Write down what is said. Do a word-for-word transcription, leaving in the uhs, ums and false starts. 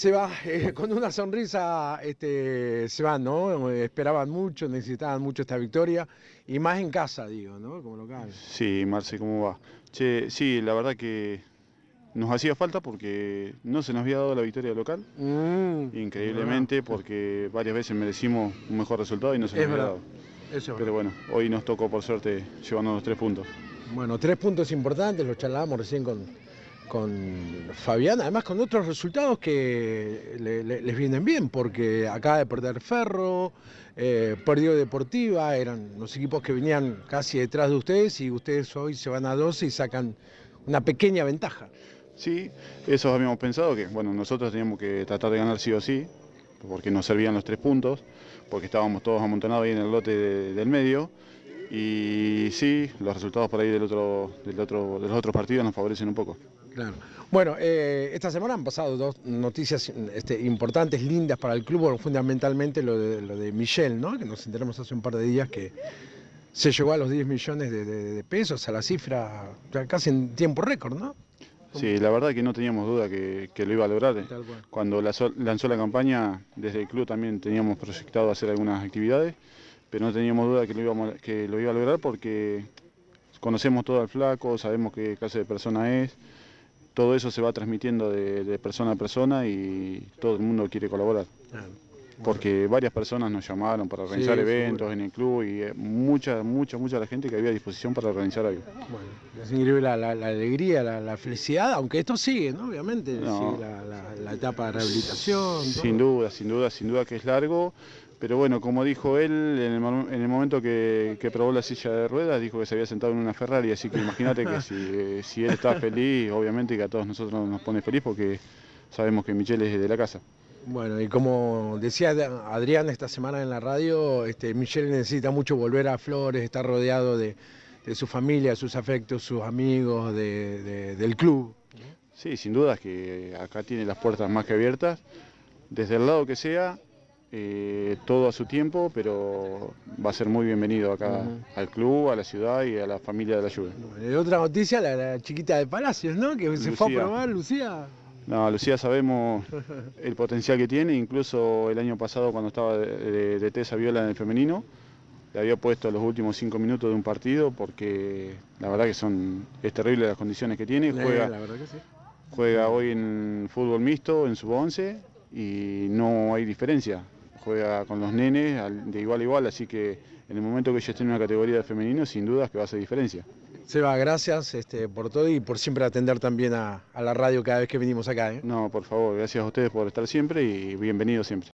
Se va, eh, con una sonrisa este, se van, ¿no? Esperaban mucho, necesitaban mucho esta victoria, y más en casa, digo, ¿no? Como local. Sí, Marce, ¿cómo va? Che, sí, la verdad que nos hacía falta porque no se nos había dado la victoria local, Mm, increíblemente, porque varias veces merecimos un mejor resultado y no se nos es había verdad, dado. eso es Pero verdad. bueno, hoy nos tocó por suerte llevarnos los tres puntos. Bueno, tres puntos importantes, los charlábamos recién con, con Fabián, además con otros resultados que le- le- les vienen bien, porque acaba de perder Ferro, eh, perdió Deportiva, eran los equipos que venían casi detrás de ustedes, y ustedes hoy se van a doce y sacan una pequeña ventaja. Sí, eso habíamos pensado que, bueno, nosotros teníamos que tratar de ganar sí o sí, porque nos servían los tres puntos, porque estábamos todos amontonados ahí en el lote de- del medio. Y sí, los resultados por ahí del otro, del otro, de los otros partidos nos favorecen un poco. Claro. Bueno, eh, esta semana han pasado dos noticias este, importantes, lindas para el club, bueno, fundamentalmente lo de, lo de Michel, ¿no? Que nos enteramos hace un par de días que se llegó a los diez millones de, de- de pesos, a la cifra ya casi en tiempo récord, ¿no? Sí, la verdad que no teníamos duda que, que lo iba a lograr. Tal cual. Cuando lanzó, lanzó la campaña, desde el club también teníamos proyectado hacer algunas actividades, pero no teníamos duda que lo, íbamos, que lo iba a lograr porque conocemos todo al flaco, sabemos qué clase de persona es, todo eso se va transmitiendo de, de persona a persona y todo el mundo quiere colaborar. Claro. Porque varias personas nos llamaron para organizar Sí, eventos seguro. en el club y eh, mucha, mucha, mucha la gente que había a disposición para organizar algo. Bueno, es increíble la, la- la alegría, la, la felicidad, aunque esto sigue, ¿no? Obviamente, No. sigue la, la- la etapa de rehabilitación. Sin todo. duda, sin duda, sin duda que es largo, pero bueno, como dijo él, en el, mo- en el momento que, que probó la silla de ruedas, dijo que se había sentado en una Ferrari, así que imagínate que si, eh, si él está feliz, obviamente que a todos nosotros nos pone feliz porque sabemos que Michelle es de la casa. Bueno, y como decía Adrián esta semana en la radio, este, Michel necesita mucho volver a Flores, estar rodeado de, de su familia, sus afectos, sus amigos, de- de- del club. Sí, sin duda es que acá tiene las puertas más que abiertas, desde el lado que sea, eh, todo a su tiempo, pero va a ser muy bienvenido acá Ujú. al club, a la ciudad y a la familia de la Juve. Bueno, y otra noticia, la, la chiquita de Palacios, ¿no? Que se fue a Lucía. probar, Lucía. No, Lucía sabemos el potencial que tiene, incluso el año pasado cuando estaba de, de, de Tesa Viola en el femenino, le había puesto los últimos cinco minutos de un partido porque la verdad que son es terrible las condiciones que tiene. Eh, Juega, la verdad que sí. juega hoy en fútbol mixto, en sub once, y no hay diferencia. Juega con los nenes al- de igual a igual, así que en el momento que ella esté en una categoría de femenino, sin dudas que va a hacer diferencia. Seba, gracias este, por todo y por siempre atender también a, a la radio cada vez que venimos acá, ¿eh? No, por favor, gracias a ustedes por estar siempre y bienvenidos siempre.